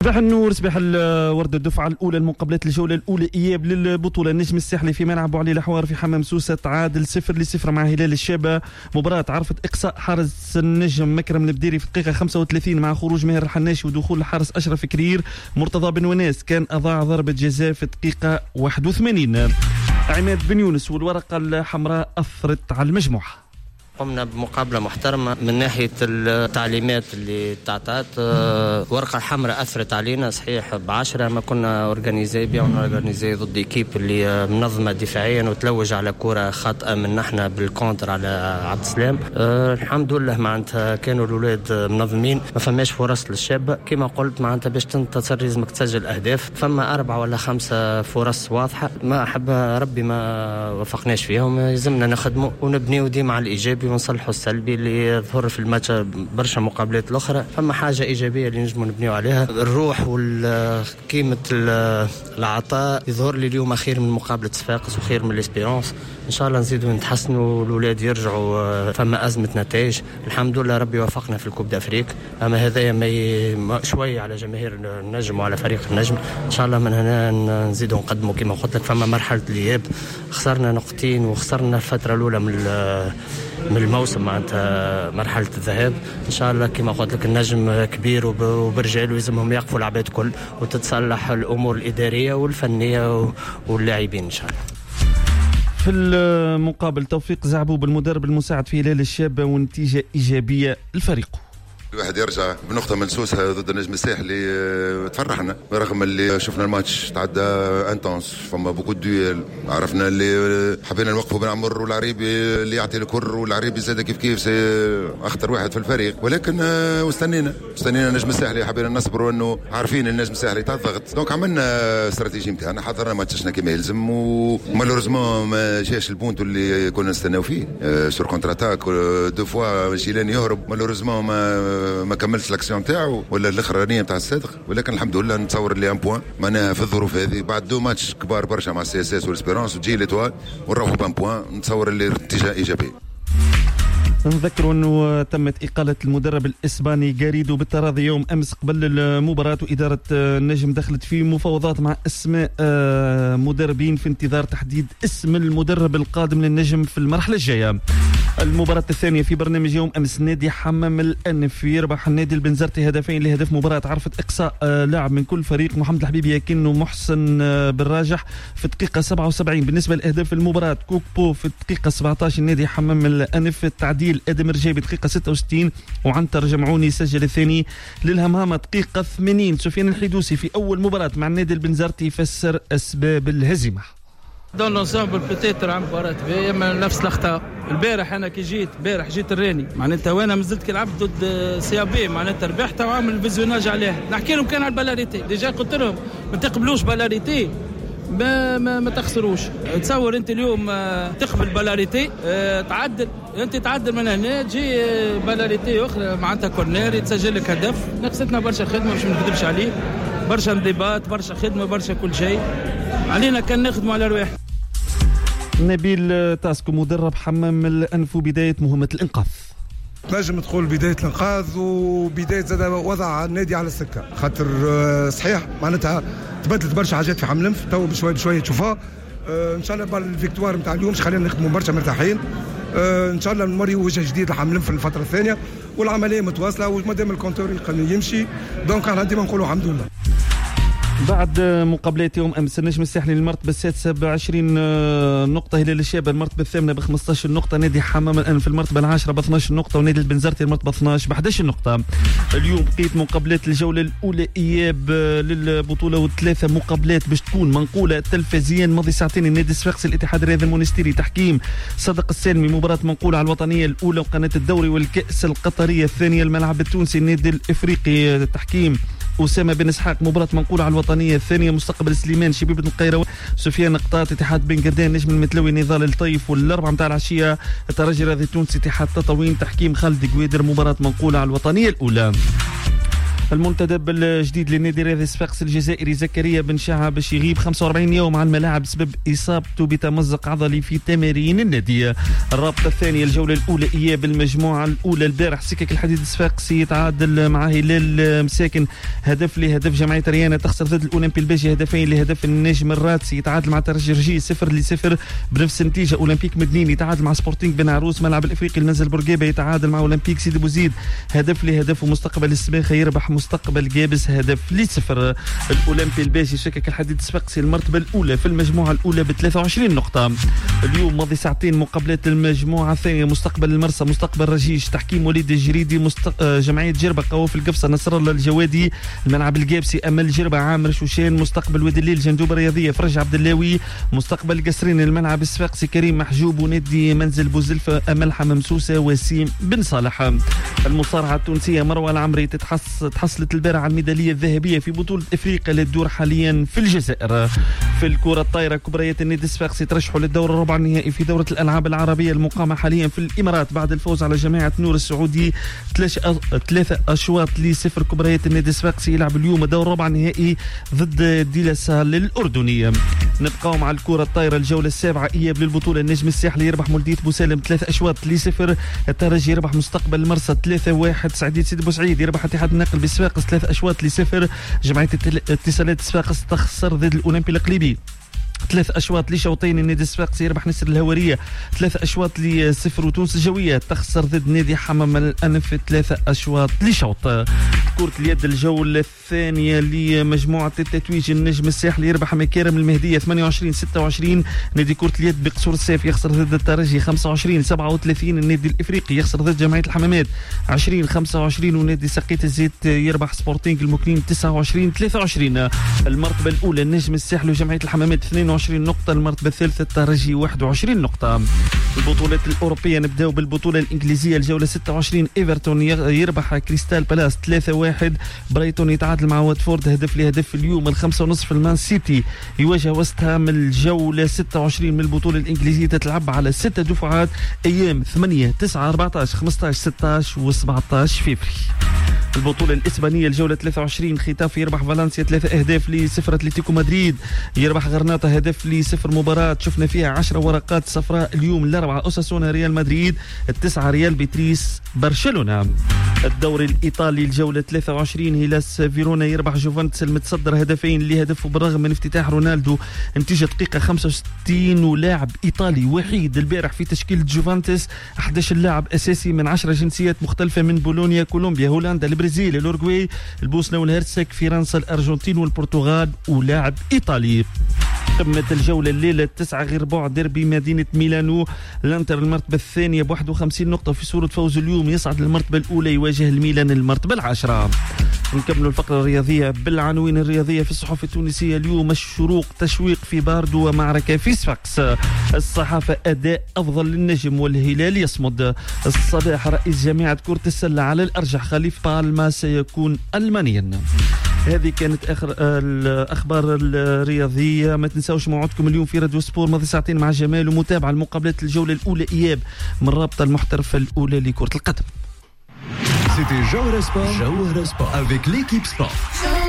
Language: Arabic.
صباح النور، صباح الورد. الدفعة الأولى المقابلات الجولة الأولى إياب للبطولة. النجم الساحلي في ملعب علي الحوار في حمام سوسة تعادل 0-0 مع هلال الشابة. مباراة عرفت إقصاء حارس النجم مكرم البديري في الدقيقة 35 مع خروج ماهر الحناشي ودخول الحارس أشرف كرير. مرتضى بن وناس كان أضاع ضربة جزاء في الدقيقة 81. عماد بن يونس والورقة الحمراء أثرت على المجموعة. قمنا بمقابلة محترمة من ناحية التعليمات اللي تعطات. ورقة الحمراء أثرت علينا صحيح ب10 ما كنا أورجانيزي بيان أورجانيزي ضد إيكيب اللي منظمة دفاعيا وتلوج على كرة خاطئة من نحن بالكونتر على عبد السلام. الحمد لله معناتها كانوا الأولاد منظمين، ما فماش فرص للشابة كما قلت. معناتها باش تنتصر لازمك تسجل أهداف. فما 4 ولا 5 فرص واضحة ما أحب ربي ما وفقناش فيهم. لازمنا نخدموا ونبنيو ديما على الإيجابي ونصلحوا السلبي اللي يظهر في الماتش برشا مقابلات الأخرى. فما حاجة إيجابية اللي نجموا نبنيو عليها. الروح والقيمة العطاء يظهر لي اليوم خير من مقابلة صفاقس وخير من الإسبيرانس. إن شاء الله نزيدوا نتحسنوا والأولاد يرجعوا. فما أزمة نتائج الحمد لله ربي وفقنا في الكوب دافريك. أما هذايا شوية على جماهير النجم وعلى فريق النجم. إن شاء الله من هنا نزيدوا نقدموا كما قلت لك. فما مرحلة الإياب خسرنا نقطتين وخسرنا الفترة الأولى من الموسم معناتها مرحلة الذهاب. إن شاء الله كما قلت لك النجم كبير وبرجال ويلزمهم يقفوا العباد كل وتتصلح الأمور الإدارية والفنية واللاعبين إن شاء الله. في المقابل توفيق زعبوب المدرب المساعد في هلال الشابة ونتيجة إيجابية لفريقه. الواحد يرجع بنقطة ملسوسة ضد النجم الساحلي تفرحنا رغم اللي شفنا الماتش تعدى انتونس. فما بوكو دويل عرفنا اللي حبينا نوقفوا بن عمر والعريبي اللي يعطي الكر والعريبي زاد كيف سي اخطر واحد في الفريق. ولكن واستنينا النجم الساحلي حبينا نصبروا انه عارفين النجم الساحلي تاع الضغط. دونك عملنا استراتيجي نتاعنا حضرنا ماتشنا كما يلزم ومالوريزمون ما جاش البونت اللي كنا نستناو فيه. سور كونتر اتاك دو فوا جيلان يهرب مالوريزمون ما كملش لاكسيون تاعو ولا الاخرانيه تاع الصدق. ولكن الحمد لله نتصور اللي ان بوان معناها في الظروف هذه بعد 2 ماتش كبار برشا مع السي اس اس والاسبيرانس وتجي ليتوال ونروحوا بان بوان. نتصور اللي اتجاه ايجابي. نذكروا أنه تمت إقالة المدرب الإسباني غاريدو بالتراضي يوم أمس قبل المباراة. وإدارة النجم دخلت في مفاوضات مع أسماء مدربين في انتظار تحديد اسم المدرب القادم للنجم في المرحلة الجاية. المباراة الثانية في برنامج يوم أمس نادي حمام الأنف يربح النادي البنزرتي 2 لهدف. مباراة عرفت إقصاء لاعب من كل فريق محمد الحبيبي لكنه محسن بالراجح في الدقيقة 77. بالنسبة لأهداف المباراة كوكبو في الدقيقة 17 نادي حمام الأنف. التعديل ادم رجابي دقيقه 66 وعنتر جمعوني سجل الثاني للهمهمه دقيقه 80. سفيان الحدوسي في اول مباراه مع النادي البنزرتي يفسر اسباب الهزيمه. دون لونسامبل بوتيتر عم مباراة اما نفس الاخطاء. البارح انا كي جيت الراني معناتها وانا مازلت كي لعبت ضد سي بي معناتها ربحت وعامل فيزيوناج عليها. نحكي لهم كان على البلاريتي ديجا قلت لهم ما تقبلوش بلاريتي ما تخسروش. تصور انت اليوم تقبل بلاريتي تعدل من هنا تجي بلاريتي اخرى معناتها كورنير تسجل لك هدف. نقصتنا برشا خدمه مش نكذبش عليه. برشا انضباط برشا خدمه برشا كل شيء. علينا كان نخدموا على رواحنا. نبيل تاسكو مدرب حمام الأنف بداية مهمة الإنقاذ. نجم تقول بداية الإنقاذ وبداية زاد وضع النادي على السكة خاطر صحيح معناتها تبدلت برشا حاجات في حمام الأنف تو بشوية تشوفها. إن شاء الله بالفيكتوار نتاع اليوم خلينا نخدموا برشا مرتاحين. إن شاء الله نمري وجه جديد لحمام الأنف في الفترة الثانية والعملية متواصلة ومادام الكونتور يمشي دونك احنا ديما نقولوا الحمد لله. بعد مقابلات يوم امس النجم الساحلي للمرتبه السادسه ب20 نقطه، هلال الشابه المرتبه الثامنه ب15 نقطه، نادي حمام الانف المرتبه العاشره ب12 نقطه، ونادي البنزرتي المرتبه 12 ب11 نقطه. اليوم بقيت مقابلات الجوله الاولى اياب للبطوله و3 مقابلات باش تكون منقوله تلفزيا. ماضي ساعتين النادي الصفاقسي الاتحاد الرياضي المونستيري تحكيم صدق السالمي مباراه منقوله على الوطنيه الاولى وقناه الدوري والكاس القطريه الثانيه. الملعب التونسي النادي الافريقي تحكيم أسامة بن إسحاق مباراة منقولة على الوطنية الثانية. مستقبل سليمان شبيبة القيروان سفيان قطاط اتحاد بن قردان نجم المتلوي نضال الطيف. والأربعة متاع العشية الترجي الرياضي التونسي اتحاد تطاوين تحكيم خالد قويدر مباراة منقولة على الوطنية الأولى. المنتدب الجديد للنادي الرياضي صفاقس الجزائري زكريا بن شعب باش يغيب 45 يوم عن الملاعب بسبب اصابته بتمزق عضلي في تمارين النادي. الرابطه الثانيه الجوله الاولى اياب المجموعه الاولى البارح سكك الحديد الصفاقسي يتعادل مع هلال مساكن هدف لهدف. جمعيه ريانه تخسر ضد الاولمبي الباجي هدفين لهدف. النجم الراتسي يتعادل مع ترجي رجيس 0-0 بنفس النتيجه. اولمبيك مدنين يتعادل مع سبورتينغ بن عروس. ملعب الافريقي المنزل بورقيبه يتعادل مع اولمبيك سيدي بوزيد هدف لهدف. ومستقبل السباخه يربح مستقبل جابس هدف ل0. الاولمبي الباجي شكك الحديد الصفاقسي المرتبه الاولى في المجموعه الاولى ب 23 نقطه. اليوم ماضي ساعتين مقابلات المجموعه الثانيه مستقبل المرسى مستقبل رجيش تحكيم وليد الجريدي جمعيه جربه قواف القفصه نصر الله الجوادي الملعب القابسي امل جربه عامر شوشان مستقبل وادي الليل جندوبه رياضيه فرج عبد اللاوي مستقبل قصرين الملعب الصفاقسي كريم محجوب ونادي منزل بوزلفه امل حمام سوسه وسيم بن صالح. المصارعه التونسيه مروه العمري تحصلت البارح على الميداليه الذهبيه في بطوله افريقيا للدور حاليا في الجزائر. في الكره الطايره كبريات النادي الصفاقسي ترشحوا للدور الربع النهائي في دوره الالعاب العربيه المقامه حاليا في الامارات بعد الفوز على جماعه نور السعودي 3 أشواط ل0. كبريات النادي الصفاقسي يلعب اليوم دور ربع النهائي ضد ديلاسال الاردنيه. نبقاو مع الكره الطايره الجوله السابعه اياب للبطوله. النجم الساحلي يربح مولديه بوسالم 3 أشواط ل0. الترجي يربح مستقبل المرسى 3-1. سعيديه سيدي بوسعيد يربح اتحاد النقل بصفاقس 3 أشواط ل0. جمعيه اتصالات صفاقس تخسر ضد الاولمبي القليبي 3 أشواط لشوطين. النادي الصفاقسي يربح نسر الهواريه 3 أشواط ل0. وتونس الجويه تخسر ضد نادي حمام الانف 3 أشواط لشوط. كرة اليد الجولة الثانية لمجموعة التتويج النجم الساحلي يربح مكارم المهدية 28-26. نادي كرة اليد بقصور السيف يخسر ضد الترجي 25-37. النادي الإفريقي يخسر ضد جمعية الحمامات 20-25. ونادي سقيت الزيت يربح سبورتينغ المكرين 29-23. المرتبة الأولى النجم الساحلي وجمعية الحمامات 22 نقطة. المرتبة الثالثة الترجي 21 نقطة. البطولات الأوروبية نبدأ بالبطولة الإنجليزية الجولة 26 إيفرتون يربح كريستال بالاس 3-1. برايتون يتعادل مع واتفورد هدف لهدف. اليوم 5:30 المان سيتي يواجه وست هام. الجولة 26 من البطولة الإنجليزية تتلعب على 6 دفعات أيام 8 9 14 15 16 و17 فبراير. البطولة الإسبانية الجولة 23 ختاف يربح فالنسيا 3 أهداف ل0. أتلتيكو مدريد يربح غرناطة هدف ل0. مباراة شفنا فيها 10 ورقات صفراء. اليوم الأربعة أوساسونا ريال مدريد 9 ريال بيتريس برشلونة. الدوري الإيطالي الجولة 23 هيلاس فيرونا يربح جوفنتس المتصدر هدفين لهدف. وبالرغم من افتتاح رونالدو نتيجة دقيقة 65 ولاعب إيطالي وحيد البارح في تشكيلة جوفنتس 11 لاعب أساسي من 10 جنسيات مختلفة من بولونيا كولومبيا هولندا البرازيل الأورغواي البوسنة والهرسك فرنسا الأرجنتين والبرتغال ولاعب إيطالي. قمة الجولة الليلة 9 غير بعد ديربي مدينة ميلانو. الانتر المرتبة الثانية ب 51 نقطة في صورة فوز اليوم يصعد للمرتبة الأولى يواجه الميلان المرتبة العاشرة. نكمل الفقرة الرياضية بالعناوين الرياضية في الصحف التونسية اليوم. الشروق تشويق في باردو ومعركة في صفاقس. الصحافة أداء أفضل للنجم والهلال يصمد. الصباح رئيس جامعة كرة السلة على الأرجح خليف بالما سيكون ألمانيا. هذه كانت آخر الأخبار الرياضية. ما تنساوش موعدكم اليوم في راديو سبور ماضي ساعتين مع جمال ومتابعة المقابلات الجولة الأولى إياب من رابطة المحترفة الأولى لكرة القدم. C'était Jawara Sport avec l'équipe sport.